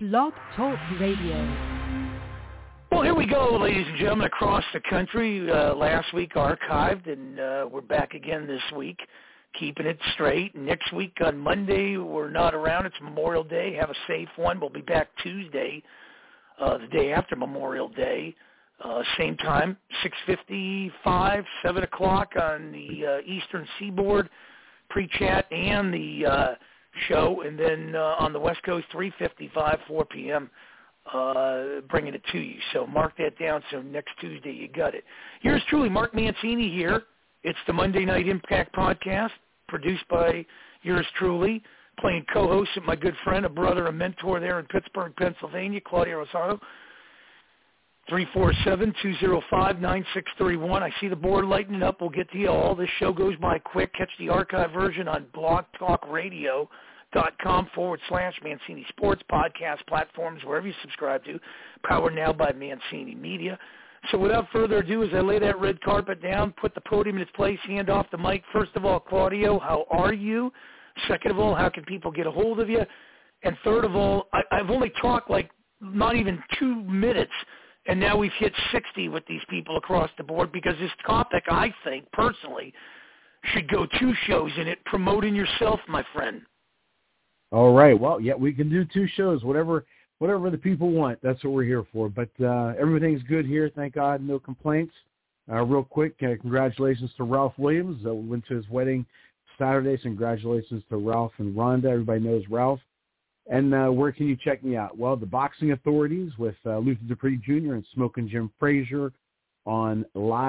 Blog Talk Radio. Well, here we go, ladies and gentlemen, across the country. Last week archived, and we're back again this week, keeping it straight. Next week on Monday, we're not around. It's Memorial Day. Have a safe one. We'll be back Tuesday, the day after Memorial Day. Same time, 6:55, 7 o'clock on the Eastern Seaboard, pre-chat and the show. And then on the West Coast, 3:55, 4 p.m., bringing it to you. So mark that down so next Tuesday you got it. Yours truly, Mark Mancini here. It's the Monday Night Impact podcast, produced by yours truly, playing co-host with my good friend, a brother, a mentor there in Pittsburgh, Pennsylvania, Claudio Rosano. 347-205-9631. I see the board lighting up. We'll get to you all. This show goes by quick. Catch the archive version on blogtalkradio.com/Mancini Sports podcast platforms, wherever you subscribe to. Powered now by Mancini Media. So without further ado, as I lay that red carpet down, put the podium in its place, hand off the mic. First of all, Claudio, how are you? Second of all, how can people get a hold of you? And third of all, I've only talked like not even 2 minutes, and now we've hit 60 with these people across the board, because this topic, I think, personally, should go 2 shows in it, promoting yourself, my friend. All right. Well, yeah, we can do 2 shows, whatever the people want. That's what we're here for. But everything's good here, thank God, no complaints. Real quick, congratulations to Ralph Williams. We went to his wedding Saturday, so congratulations to Ralph and Rhonda. Everybody knows Ralph. And where can you check me out? Well, the Boxing Authorities with Luther Dupree Jr. and Smokin' Jim Frazier on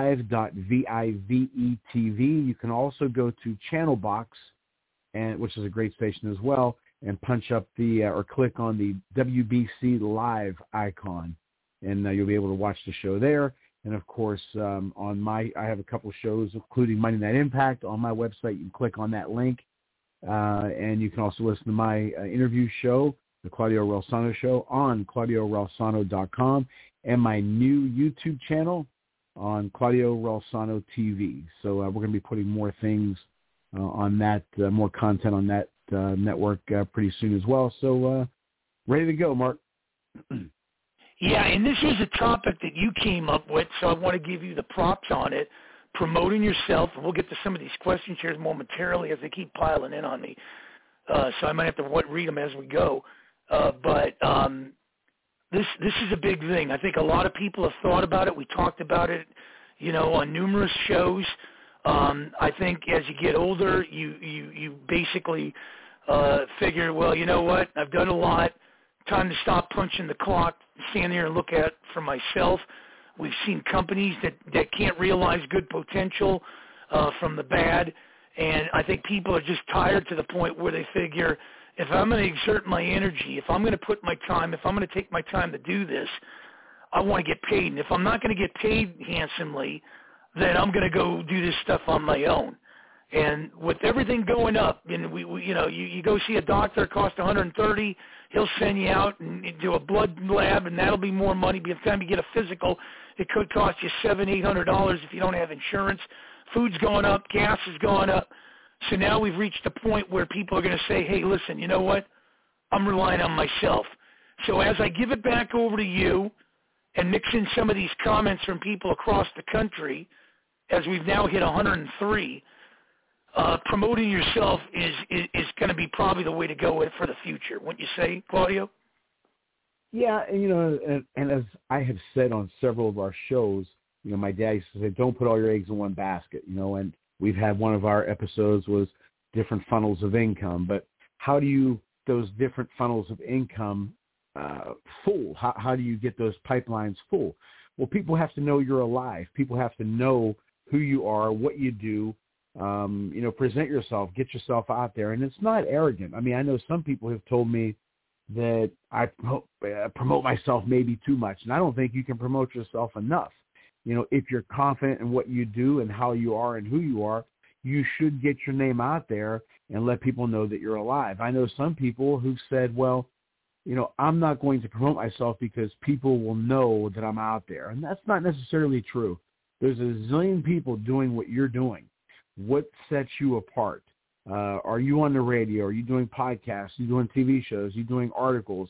live.vive.tv. You can also go to Channel Box, which is a great station as well, and punch up or click on the WBC Live icon, and you'll be able to watch the show there. And of course, I have a couple shows, including Monday Night Impact, on my website. You can click on that link. And you can also listen to my interview show, the Claudio Rosano Show, on ClaudioRosano.com, and my new YouTube channel on Claudio Rosano TV. So we're going to be putting more things on that, more content on that network pretty soon as well. So ready to go, Mark. Yeah, and this is a topic that you came up with, so I want to give you the props on it. Promoting yourself, and we'll get to some of these questions here momentarily as they keep piling in on me. So I might have to read them as we go. But this is a big thing. I think a lot of people have thought about it. We talked about it, on numerous shows. I think as you get older, you basically figure, well, you know what? I've done a lot. Time to stop punching the clock, stand there and look at it for myself. We've seen companies that can't realize good potential from the bad, and I think people are just tired to the point where they figure, if I'm going to exert my energy, if I'm going to put my time, if I'm going to take my time to do this, I want to get paid. And if I'm not going to get paid handsomely, then I'm going to go do this stuff on my own. And with everything going up, and you go see a doctor, it costs $130. He'll send you out and do a blood lab, and that'll be more money. By the time you get a physical, it could cost you $700-800 if you don't have insurance. Food's going up, gas is going up. So now we've reached a point where people are going to say, hey, listen, you know what? I'm relying on myself. So as I give it back over to you and mix in some of these comments from people across the country, as we've now hit 103, promoting yourself is going to be probably the way to go for the future, wouldn't you say, Claudio? Yeah, and as I have said on several of our shows, my dad used to say, don't put all your eggs in one basket, and we've had one of our episodes was different funnels of income, but how do you, those different funnels of income full? How do you get those pipelines full? Well, people have to know you're alive. People have to know who you are, what you do. Present yourself, get yourself out there. And it's not arrogant. I mean, I know some people have told me that I promote myself maybe too much, and I don't think you can promote yourself enough. If you're confident in what you do and how you are and who you are, you should get your name out there and let people know that you're alive. I know some people who've said, well, I'm not going to promote myself because people will know that I'm out there. And that's not necessarily true. There's a zillion people doing what you're doing. What sets you apart? Are you on the radio? Are you doing podcasts? Are you doing TV shows? Are you doing articles?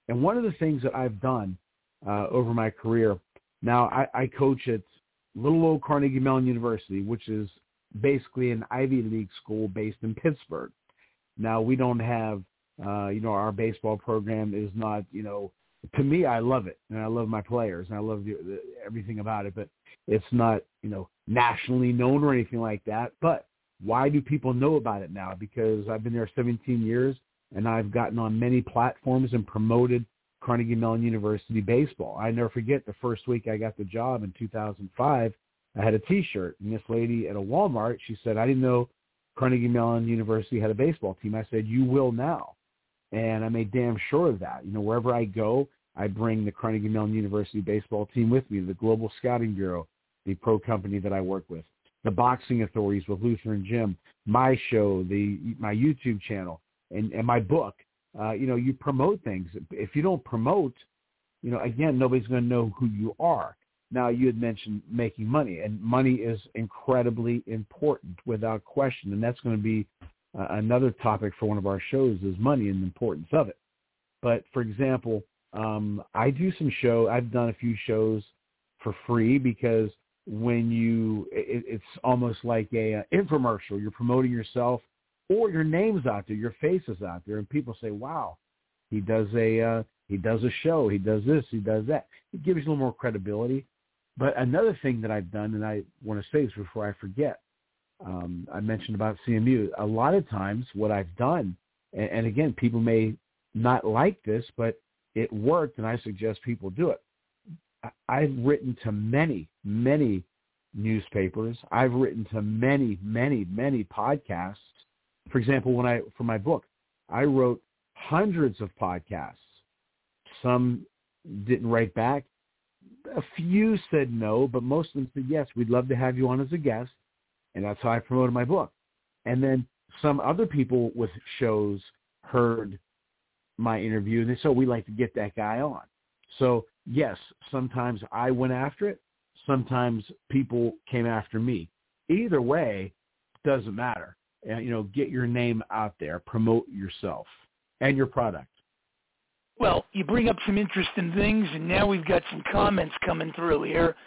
And one of the things that I've done over my career, now I coach at little old Carnegie Mellon University, which is basically an Ivy League school based in Pittsburgh. Now, we don't have, our baseball program is not, to me, I love it, and I love my players, and I love everything about it, but it's not, nationally known or anything like that. But why do people know about it now? Because I've been there 17 years, and I've gotten on many platforms and promoted Carnegie Mellon University baseball. I never forget the first week I got the job in 2005, I had a T-shirt, and this lady at a Walmart, she said, I didn't know Carnegie Mellon University had a baseball team. I said, you will now. And I made damn sure of that. Wherever I go, I bring the Carnegie Mellon University baseball team with me, the Global Scouting Bureau, the pro company that I work with, the boxing authorities with Luther and Jim, my show, my YouTube channel, and my book. You promote things. If you don't promote, again, nobody's going to know who you are. Now, you had mentioned making money, and money is incredibly important without question, and that's going to be another topic for one of our shows is money and the importance of it. But, for example, I've done a few shows for free because it's almost like a infomercial. You're promoting yourself, or your name's out there, your face is out there, and people say, wow, he does a show, he does this, he does that. It gives you a little more credibility. But another thing that I've done, and I want to say this before I forget, I mentioned about CMU. A lot of times what I've done, and again, people may not like this, but it worked, and I suggest people do it. I've written to many, many newspapers. I've written to many, many, many podcasts. For example, for my book, I wrote hundreds of podcasts. Some didn't write back. A few said no, but most of them said, yes, we'd love to have you on as a guest. And that's how I promoted my book. And then some other people with shows heard my interview, and they said, we'd like to get that guy on. So, yes, sometimes I went after it. Sometimes people came after me. Either way, doesn't matter. Get your name out there. Promote yourself and your product. Well, you bring up some interesting things, and now we've got some comments coming through here.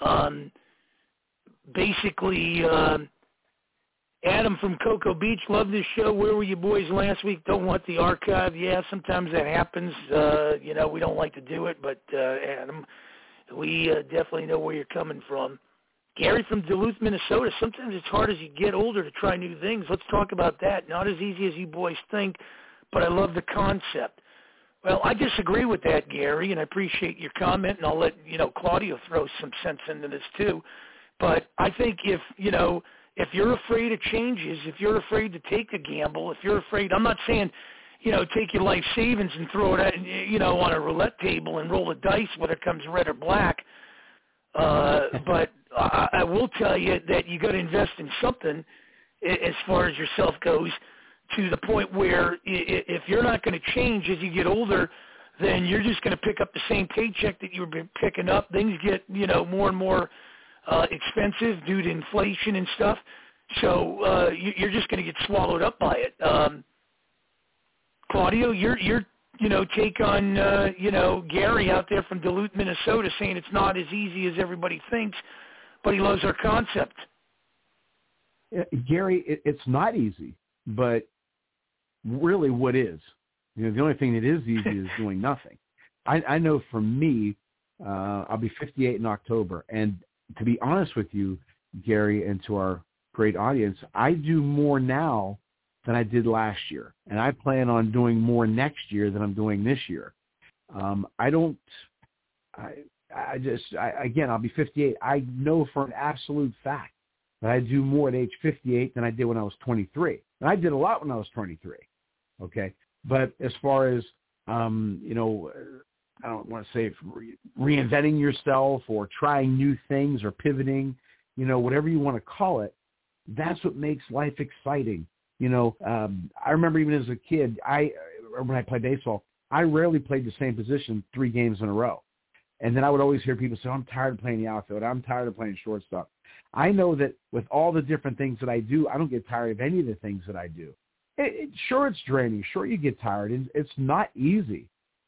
Basically, Adam from Cocoa Beach, love this show. Where were you boys last week? Don't want the archive. Yeah, sometimes that happens. We don't like to do it, but Adam, we definitely know where you're coming from. Gary from Duluth, Minnesota, sometimes it's hard as you get older to try new things. Let's talk about that. Not as easy as you boys think, but I love the concept. Well, I disagree with that, Gary, and I appreciate your comment, and I'll let, Claudio throw some sense into this too. But I think if you're afraid of changes, if you're afraid to take a gamble, if you're afraid, I'm not saying, take your life savings and throw it at, on a roulette table and roll the dice whether it comes red or black. But I will tell you that you got to invest in something as far as yourself goes, to the point where if you're not going to change as you get older, then you're just going to pick up the same paycheck that you've been picking up. Things get, more and more expensive due to inflation and stuff. So you're just going to get swallowed up by it. Claudio, your take on, Gary out there from Duluth, Minnesota, saying it's not as easy as everybody thinks, but he loves our concept. Gary, it's not easy, but really what is? The only thing that is easy is doing nothing. I know for me, I'll be 58 in October, and to be honest with you, Gary, and to our great audience, I do more now than I did last year, and I plan on doing more next year than I'm doing this year. Again, I'll be 58. I know for an absolute fact that I do more at age 58 than I did when I was 23. And I did a lot when I was 23. Okay. But as far as, I don't want to say reinventing yourself or trying new things or pivoting, whatever you want to call it, that's what makes life exciting. I remember even as a kid, when I played baseball, I rarely played the same position 3 games in a row. And then I would always hear people say, I'm tired of playing the outfield. I'm tired of playing shortstop. I know that with all the different things that I do, I don't get tired of any of the things that I do. Sure, it's draining. Sure, you get tired. It's not easy.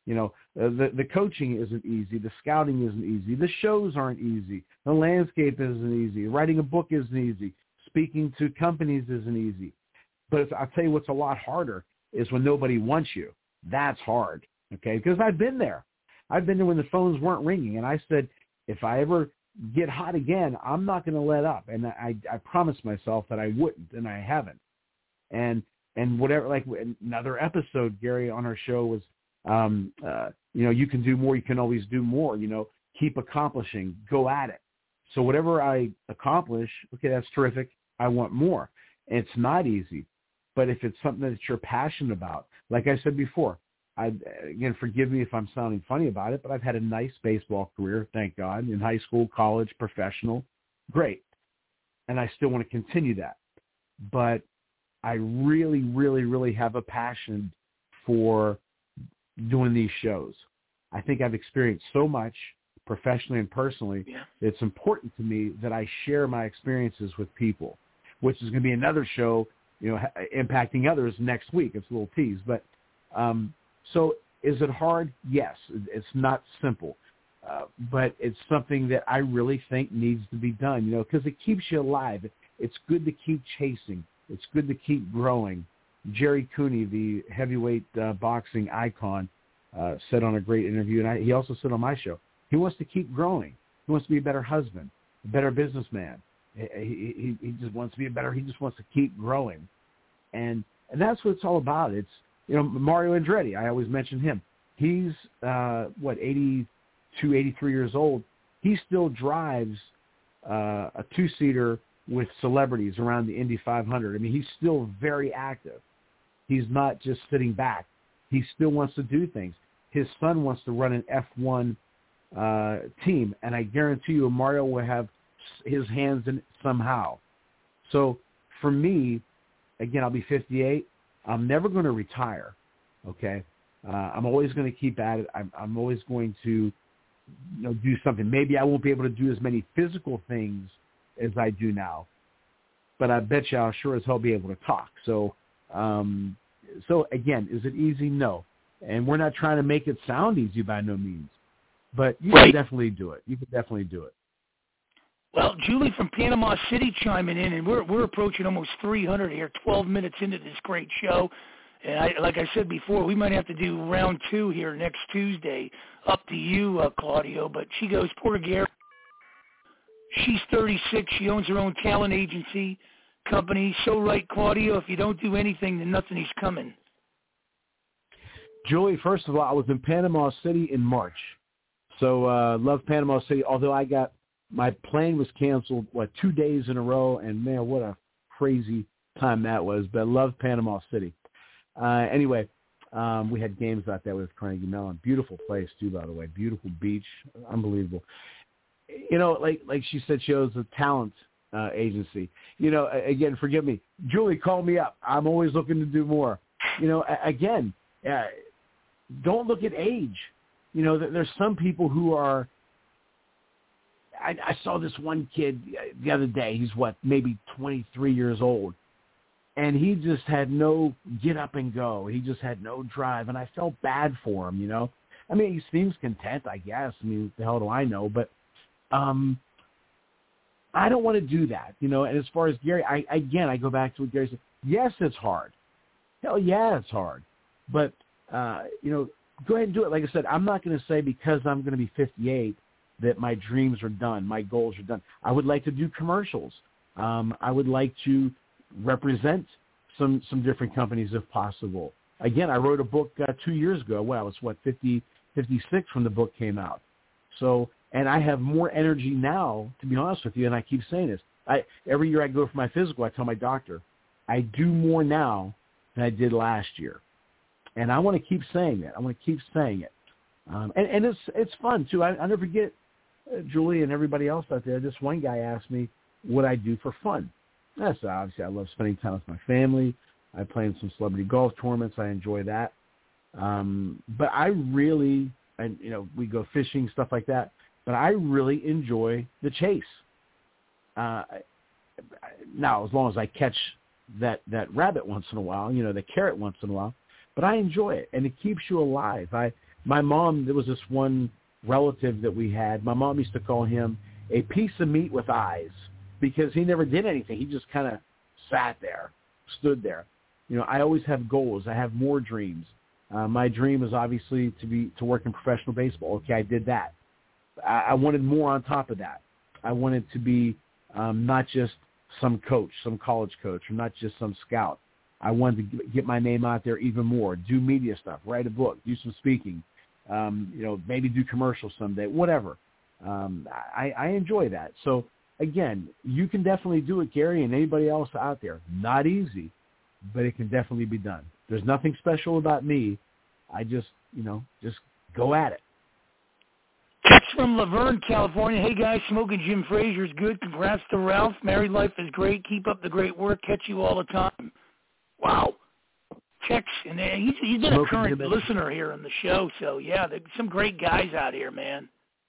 The coaching isn't easy. The scouting isn't easy. The shows aren't easy. The landscape isn't easy. Writing a book isn't easy. Speaking to companies isn't easy. But I'll tell you what's a lot harder is when nobody wants you. That's hard, okay? Because I've been there. I've been there when the phones weren't ringing, and I said, if I ever get hot again, I'm not going to let up. And I promised myself that I wouldn't, and I haven't. And whatever, like another episode, Gary, on our show was, you can do more. You can always do more. Keep accomplishing. Go at it. So whatever I accomplish, okay, that's terrific. I want more. And it's not easy. But if it's something that you're passionate about, like I said before, again, forgive me if I'm sounding funny about it, but I've had a nice baseball career, thank God, in high school, college, professional. Great. And I still want to continue that. But I really, really, really have a passion for doing these shows. I think I've experienced so much professionally and personally. Yeah. It's important to me that I share my experiences with people, which is going to be another show, impacting others next week. It's a little tease. But so is it hard? Yes. It's not simple. But it's something that I really think needs to be done, because it keeps you alive. It's good to keep chasing. It's good to keep growing. Jerry Cooney, the heavyweight boxing icon, said on a great interview, and he also said on my show, he wants to keep growing. He wants to be a better husband, a better businessman. He just wants to be he just wants to keep growing. And that's what it's all about. It's, Mario Andretti, I always mention him. He's, 82, 83 years old. He still drives a two-seater with celebrities around the Indy 500. I mean, he's still very active. He's not just sitting back. He still wants to do things. His son wants to run an F1 team, and I guarantee you Mario will have his hands in it somehow. So for me, again, I'll be 58. I'm never going to retire, okay? I'm always going to keep at it. I'm always going to do something. Maybe I won't be able to do as many physical things as I do now, but I bet you I'll sure as hell be able to talk. So again, is it easy? No. And we're not trying to make it sound easy by no means, but you can definitely do it. You can definitely do it. Well, Julie from Panama City chiming in, and we're approaching almost 300 here, 12 minutes into this great show. And like I said before, we might have to do round 2 here next Tuesday. Up to you, Claudio. But she goes, poor Gary. She's 36. She owns her own talent agency company. So right, Claudio, if you don't do anything, then nothing is coming. Julie, first of all, I was in Panama City in March. So love Panama City, although my plane was canceled, 2 days in a row, and man, what a crazy time that was. But I love Panama City. Anyway, we had games out there with Carnegie Mellon. Beautiful place, too, by the way. Beautiful beach. Unbelievable. Like she said, she owns a talent agency. Again, forgive me. Julie, call me up. I'm always looking to do more. Again, don't look at age. There's some people who are – I saw this one kid the other day. He's, maybe 23 years old. And he just had no get up and go. He just had no drive. And I felt bad for him, I mean, he seems content, I guess. I mean, the hell do I know? But I don't want to do that, And as far as Gary, I go back to what Gary said. Yes, it's hard. Hell yeah, it's hard. But, go ahead and do it. Like I said, I'm not going to say because I'm going to be 58 that my dreams are done, my goals are done. I would like to do commercials. I would like to represent some different companies if possible. Again, I wrote a book 2 years ago. Well, I was 56 when the book came out. So, and I have more energy now, to be honest with you, and I keep saying this. Every year I go for my physical, I tell my doctor, I do more now than I did last year. And I want to keep saying that. I want to keep saying it. And it's fun, too. I never forget, Julie and everybody else out there, this one guy asked me what I do for fun. That's obviously I love spending time with my family. I play in some celebrity golf tournaments. I enjoy that. But I really, and we go fishing, stuff like that. But I really enjoy the chase. Now, as long as I catch that rabbit once in a while, the carrot once in a while. But I enjoy it, and it keeps you alive. My mom, there was this one relative that we had. My mom used to call him a piece of meat with eyes because he never did anything. He just kind of sat there, stood there. I always have goals. I have more dreams. My dream is obviously to work in professional baseball. Okay, I did that. I wanted more on top of that. I wanted to be not just some coach, some college coach, or not just some scout. I wanted to get my name out there even more, do media stuff, write a book, do some speaking, maybe do commercials someday, whatever. I enjoy that. So, again, you can definitely do it, Gary, and anybody else out there. Not easy, but it can definitely be done. There's nothing special about me. I just go at it. Text from Laverne, California. Hey, guys, Smoking Jim Frazier's good. Congrats to Ralph. Married life is great. Keep up the great work. Catch you all the time. Wow. Text, and he's been a current listener here on the show. So, yeah, there's some great guys out here, man.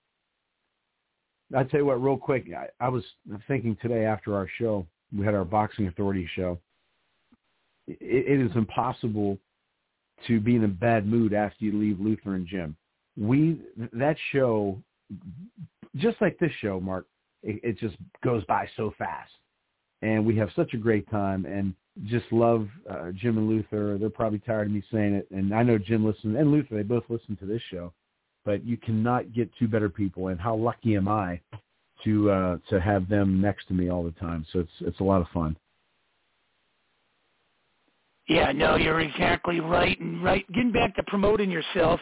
I'll tell you what, real quick, I was thinking today after our show, we had our Boxing Authority show. It is impossible to be in a bad mood after you leave Luther and Jim. That show, just like this show, Mark, it just goes by so fast. And we have such a great time and just love Jim and Luther. They're probably tired of me saying it. And I know Jim listens, and Luther, they both listen to this show. But you cannot get two better people. And how lucky am I to have them next to me all the time. So it's a lot of fun. Yeah, no, you're exactly right. And getting back to promoting yourself,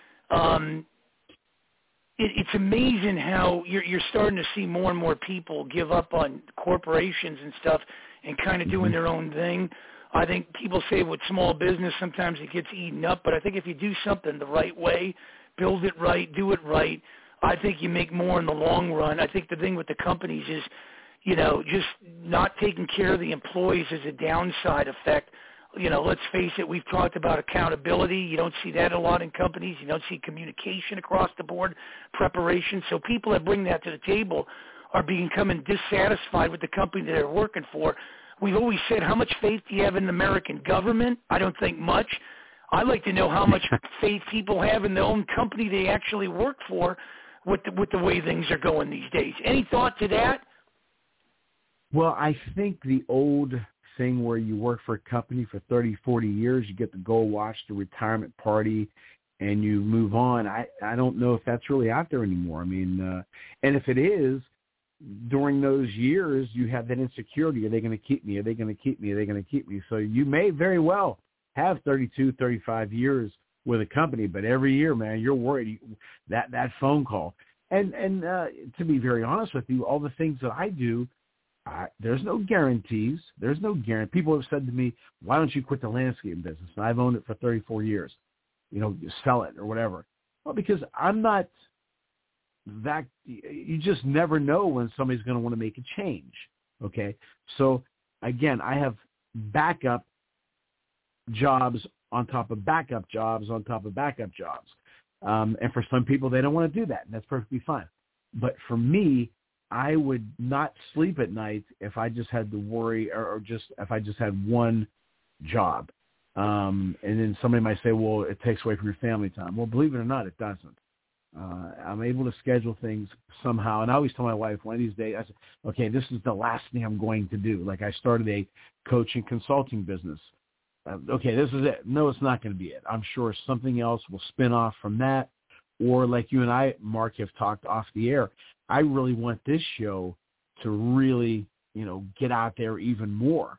it's amazing how you're starting to see more and more people give up on corporations and stuff and kind of doing their own thing. I think people say with small business, sometimes it gets eaten up, but I think if you do something the right way, build it right, do it right, I think you make more in the long run. I think the thing with the companies is, just not taking care of the employees is a downside effect. Let's face it, we've talked about accountability. You don't see that a lot in companies. You don't see communication across the board, preparation. So people that bring that to the table are becoming dissatisfied with the company that they're working for. We've always said, how much faith do you have in the American government? I don't think much. I'd like to know how much faith people have in their own company they actually work for with the way things are going these days. Any thought to that? Well, I think the old thing where you work for a company for 30, 40 years, you get to go watch the retirement party and you move on. I don't know if that's really out there anymore. I mean, and if it is, during those years, you have that insecurity. Are they going to keep me? Are they going to keep me? Are they going to keep me? So you may very well have 32, 35 years with a company, but every year, man, you're worried that phone call. And to be very honest with you, all the things that I do, there's no guarantees. There's no guarantee. People have said to me, why don't you quit the landscaping business? And I've owned it for 34 years. Sell it or whatever. Well, because I'm not that – you just never know when somebody's going to want to make a change, okay? So, again, I have backup jobs on top of backup jobs on top of backup jobs. And for some people, they don't want to do that, and that's perfectly fine. But for me, I would not sleep at night if I just had to worry or just if I just had one job. And then somebody might say, well, it takes away from your family time. Well, believe it or not, it doesn't. I'm able to schedule things somehow. And I always tell my wife one of these days, I say, okay, this is the last thing I'm going to do. Like I started a coaching consulting business. Okay, this is it. No, it's not going to be it. I'm sure something else will spin off from that. Or like you and I, Mark, have talked off the air. I really want this show to really, get out there even more.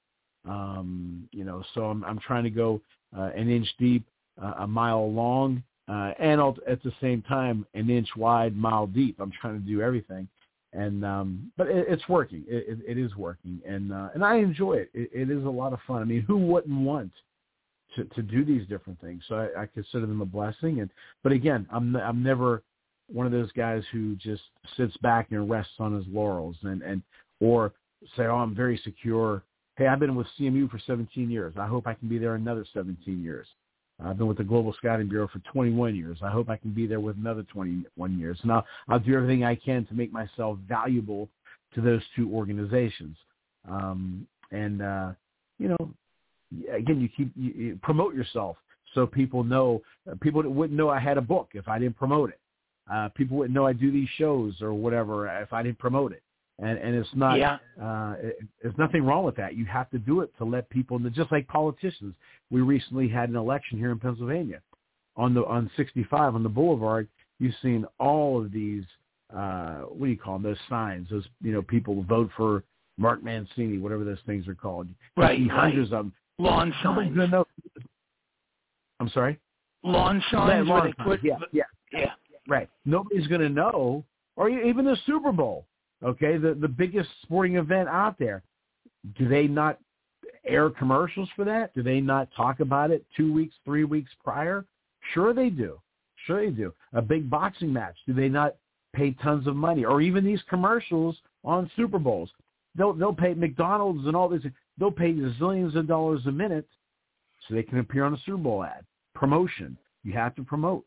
So I'm trying to go an inch deep, a mile long, and at the same time, an inch wide, mile deep. I'm trying to do everything. And but it's working. It is working, and I enjoy it. It is a lot of fun. I mean, who wouldn't want to do these different things? So I consider them a blessing. But again, I'm never one of those guys who just sits back and rests on his laurels and or say, oh, I'm very secure. Hey, I've been with CMU for 17 years. I hope I can be there another 17 years. I've been with the Global Scouting Bureau for 21 years. I hope I can be there with another 21 years. And I'll do everything I can to make myself valuable to those two organizations. Again, you promote yourself. so people know. People wouldn't know I had a book if I didn't promote it. People wouldn't know I do these shows or whatever if I didn't promote it. And it's not. Yeah. There's nothing wrong with that. You have to do it to let people know. Just like politicians, we recently had an election here in Pennsylvania, on 65 on the Boulevard. You've seen all of these. What do you call them? Those signs. Those people vote for Mark Mancini, whatever those things are called. Right. You see hundreds of them. Lawn signs. I'm sorry? Lawn signs where they put. Yeah. Right. Nobody's going to know, or even the Super Bowl, okay, the biggest sporting event out there. Do they not air commercials for that? Do they not talk about it 2 weeks, 3 weeks prior? Sure they do. A big boxing match. Do they not pay tons of money? Or even these commercials on Super Bowls. They'll pay McDonald's and all this. They'll pay zillions of dollars a minute so they can appear on a Super Bowl ad. Promotion. You have to promote.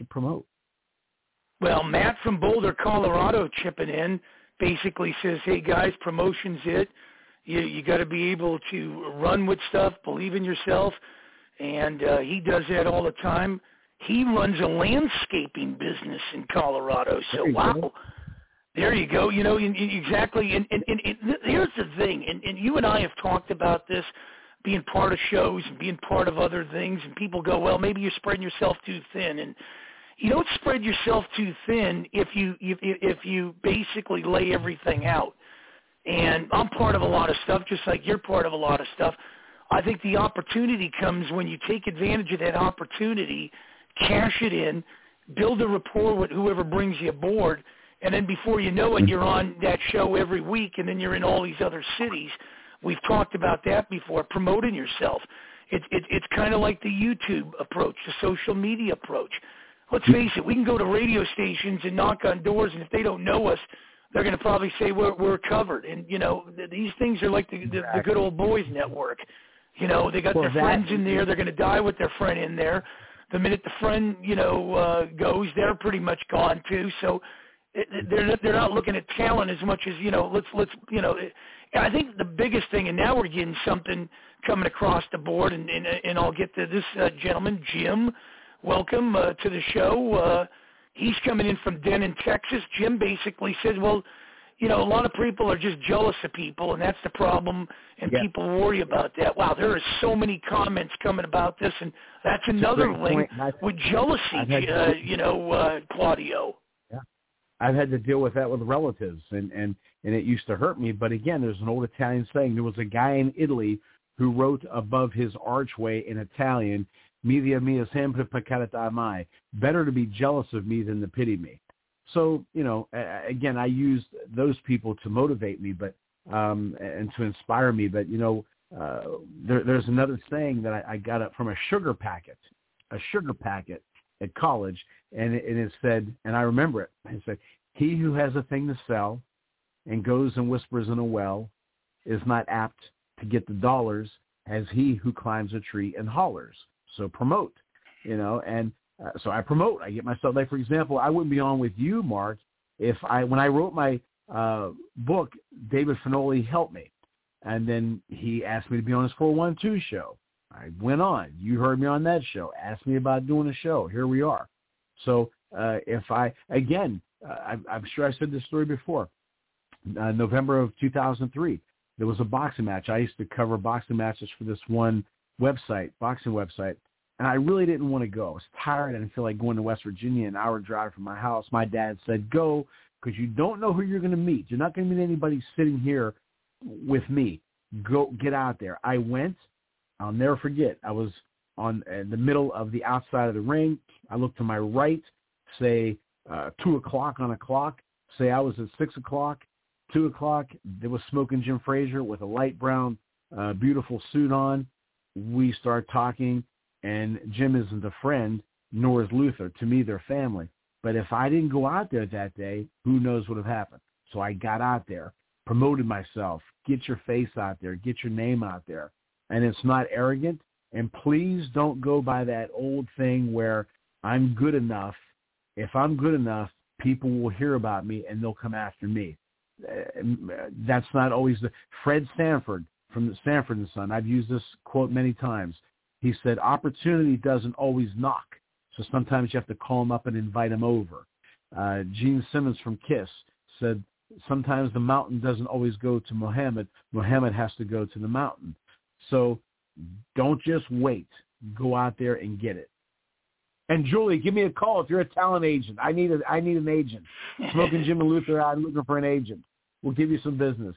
Well, Matt from Boulder, Colorado, chipping in, basically says, hey, guys, promotion's it. You got to be able to run with stuff, believe in yourself, and he does that all the time. He runs a landscaping business in Colorado, so wow. There you go. Exactly. And here's the thing, and you and I have talked about this, being part of shows and being part of other things, and people go, well, maybe you're spreading yourself too thin. And you don't spread yourself too thin if you basically lay everything out. And I'm part of a lot of stuff, just like you're part of a lot of stuff. I think the opportunity comes when you take advantage of that opportunity, cash it in, build a rapport with whoever brings you aboard, and then before you know it, you're on that show every week, and then you're in all these other cities. We've talked about that before, promoting yourself. It's kind of like the YouTube approach, the social media approach. Let's face it, we can go to radio stations and knock on doors, and if they don't know us, they're going to probably say we're covered. And, these things are like the good old boys network. They got their friends in there. They're going to die with their friend in there. The minute the friend, goes, they're pretty much gone too. So they're not looking at talent as much as, let's I think the biggest thing, and now we're getting something coming across the board, and I'll get to this gentleman, Jim. Welcome to the show. He's coming in from Denton, Texas. Jim basically said, well, a lot of people are just jealous of people, and that's the problem, and people worry about that. Wow, there are so many comments coming about this, and that's another link with jealousy, Claudio. Yeah, I've had to deal with that with relatives, and it used to hurt me. But again, there's an old Italian saying. There was a guy in Italy who wrote above his archway in Italian, "Mi Dio mio sempre peccata mai." Better to be jealous of me than to pity me. So, again, I used those people to motivate me, but and to inspire me. But there's another saying that I got up from a sugar packet at college, and it said, and I remember it. It said, "He who has a thing to sell and goes and whispers in a well is not apt to get the dollars as he who climbs a tree and hollers." So promote, and so I promote. I get myself, like, for example, I wouldn't be on with you, Mark, when I wrote my book, David Finoli helped me. And then he asked me to be on his 412 show. I went on. You heard me on that show. Asked me about doing a show. Here we are. So I'm sure I said this story before. November of 2003, there was a boxing match. I used to cover boxing matches for this one boxing website, and I really didn't want to go. I was tired. I didn't feel like going to West Virginia, an hour drive from my house. My dad said, go, because you don't know who you're going to meet. You're not going to meet anybody sitting here with me. Go, get out there. I went. I'll never forget. I was in the middle of the outside of the ring. I looked to my right, say 2 o'clock on a clock. Say I was at 6 o'clock, 2 o'clock. There was Smoking Jim Frazier with a light brown, beautiful suit on. We start talking, and Jim isn't a friend, nor is Luther. To me, they're family. But if I didn't go out there that day, who knows what would have happened. So I got out there, promoted myself, get your face out there, get your name out there. And it's not arrogant. And please don't go by that old thing where I'm good enough. If I'm good enough, people will hear about me and they'll come after me. That's not always Fred Sanford from the Sanford and Son. I've used this quote many times. He said, opportunity doesn't always knock. So sometimes you have to call him up and invite him over. Gene Simmons from KISS said, sometimes the mountain doesn't always go to Muhammad. Muhammad has to go to the mountain. So don't just wait. Go out there and get it. And Julie, give me a call if you're a talent agent. I need an agent. Smoking Jim and Luther, I'm looking for an agent. We'll give you some business.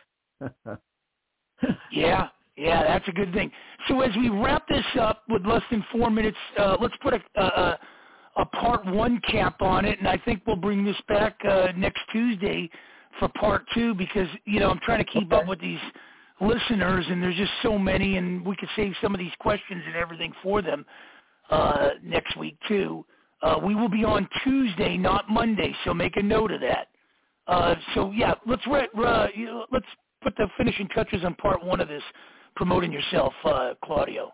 Yeah, that's a good thing. So as we wrap this up with less than 4 minutes, let's put a part one cap on it, and I think we'll bring this back next Tuesday for part two because, I'm trying to keep up with these listeners, and there's just so many, and we could save some of these questions and everything for them next week too. We will be on Tuesday, not Monday, so make a note of that. Let's put the finishing touches on part one of this, promoting yourself, Claudio.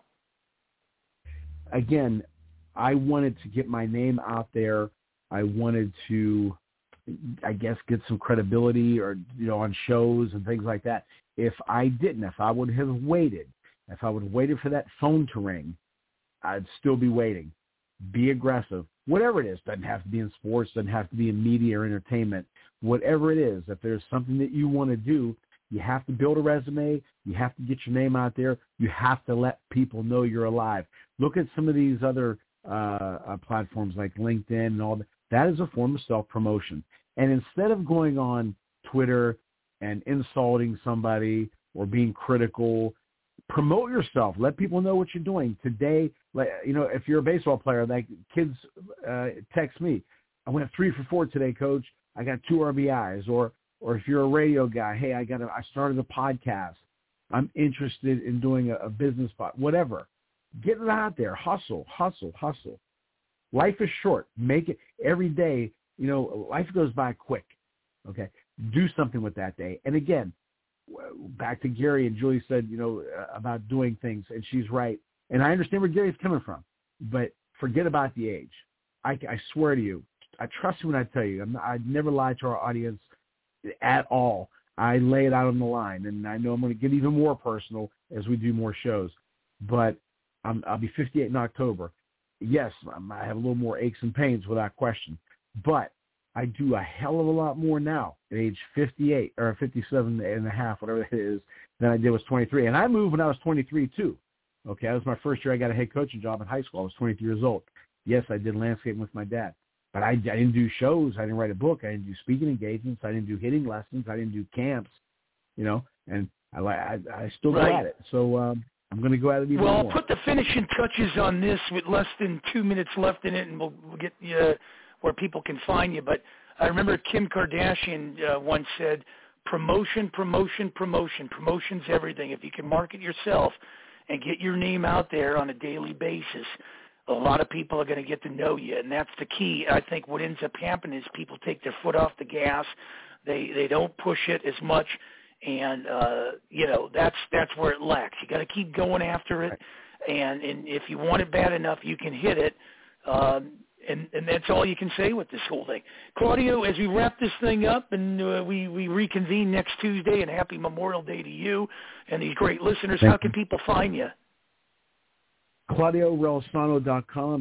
Again, I wanted to get my name out there. I wanted to, I guess, get some credibility or, on shows and things like that. If I would have waited for that phone to ring, I'd still be waiting. Be aggressive. Whatever it is. Doesn't have to be in sports, doesn't have to be in media or entertainment. Whatever it is, if there's something that you want to do, you have to build a resume. You have to get your name out there. You have to let people know you're alive. Look at some of these other platforms like LinkedIn and all that. That is a form of self-promotion. And instead of going on Twitter and insulting somebody or being critical, promote yourself. Let people know what you're doing. Today, if you're a baseball player, like kids text me, I went 3 for 4 today, coach. I got 2 RBIs. Or if you're a radio guy, hey, I started a podcast. I'm interested in doing a business spot, whatever. Get it out there. Hustle. Life is short. Make it every day. Life goes by quick. Okay. Do something with that day. And again, back to Gary and Julie said, about doing things, and she's right. And I understand where Gary's coming from, but forget about the age. I swear to you, I trust you when I tell you. I never lie to our audience at all. I lay it out on the line, and I know I'm going to get even more personal as we do more shows. But I'll be 58 in October. Yes, I have a little more aches and pains without question, but I do a hell of a lot more now at age 58 or 57 and a half, whatever it is, than I did was 23. And I moved when I was 23 too. Okay, that was my first year I got a head coaching job in high school. I was 23 years old. Yes, I did landscaping with my dad. But I didn't do shows. I didn't write a book. I didn't do speaking engagements. I didn't do hitting lessons. I didn't do camps, and I still go at it. So I'm going to go at it even more. Well, I'll put the finishing touches on this with less than 2 minutes left in it, and we'll get you where people can find you. But I remember Kim Kardashian once said, promotion. Promotion's everything. If you can market yourself and get your name out there on a daily basis, a lot of people are going to get to know you, and that's the key. I think what ends up happening is people take their foot off the gas. They don't push it as much, and that's where it lacks. You got to keep going after it, and if you want it bad enough, you can hit it. And that's all you can say with this whole thing. Claudio, as we wrap this thing up and we reconvene next Tuesday, and happy Memorial Day to you and these great listeners, how can people find you? ClaudioReilsono.com,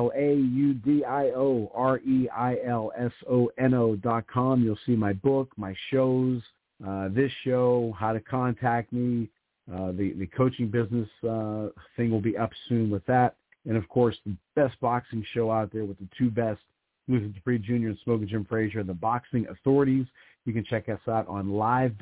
ClaudioReilsono.com. You'll see my book, my shows, this show, how to contact me. The coaching business thing will be up soon with that. And, of course, the best boxing show out there with the 2 best, Luther Dupree Jr. and Smoking Jim Frazier, the Boxing Authorities. You can check us out on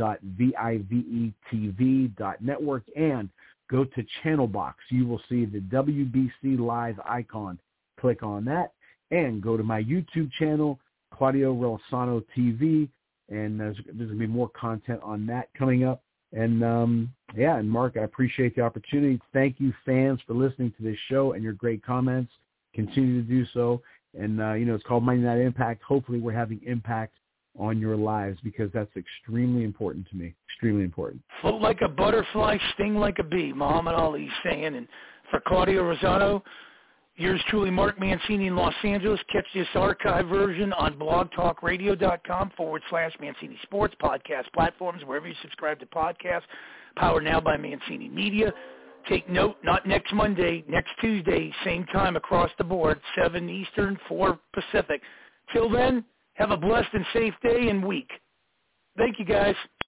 live.vivetv.network and go to Channel Box. You will see the WBC Live icon. Click on that and go to my YouTube channel, Claudio Reilsono TV, and there's going to be more content on that coming up. And, and Mark, I appreciate the opportunity. Thank you, fans, for listening to this show and your great comments. Continue to do so. And, it's called Monday Night Impact. Hopefully we're having impact on your lives because that's extremely important to me, extremely important. Float like a butterfly, sting like a bee, Muhammad Ali's saying. And for Claudio Reilsono, yours truly, Mark Mancini in Los Angeles. Catch this archive version on blogtalkradio.com/Mancini Sports podcast platforms, wherever you subscribe to podcasts. Powered now by Mancini Media. Take note, not next Monday, next Tuesday, same time across the board, 7 Eastern, 4 Pacific. Till then, have a blessed and safe day and week. Thank you, guys.